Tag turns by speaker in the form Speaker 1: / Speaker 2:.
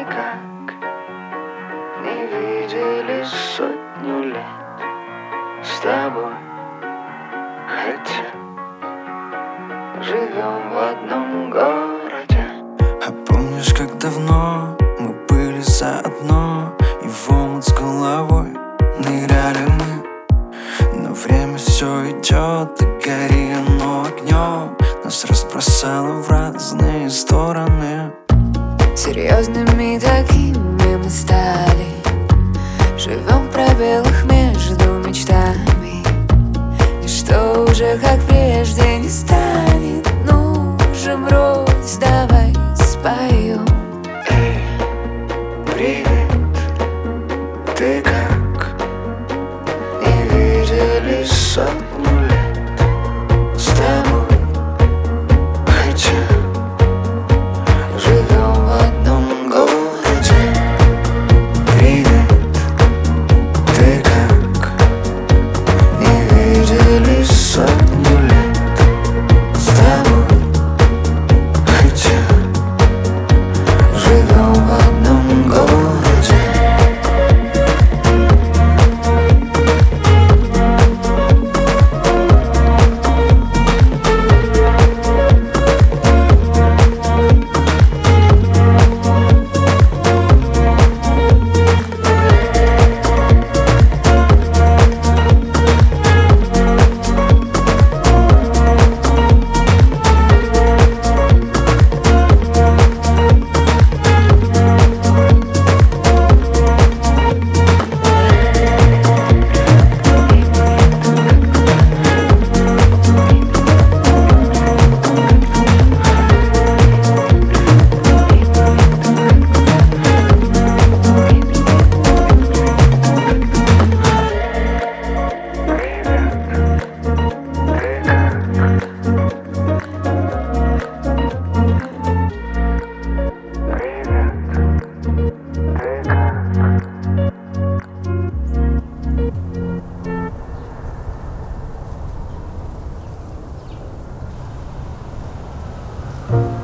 Speaker 1: как не виделись сотню лет с тобой, хотя живем в одном городе.
Speaker 2: А помнишь, как давно мы были заодно, и в омут с головой ныряли мы? Но время все идет, и гори оно огнем, нас разбросало в разные стороны.
Speaker 3: Серьезными такими мы стали, живем в пробелах между мечтами. Ничто уже как прежде не станет. Ну же, брось, давай споем.
Speaker 1: Эй, привет, ты как? Не виделись сотню лет с тобой, хотя живем в одном городе. Привет, ты как? Не виделись сотню лет с тобой, хотя живем в одном городе.
Speaker 3: Thank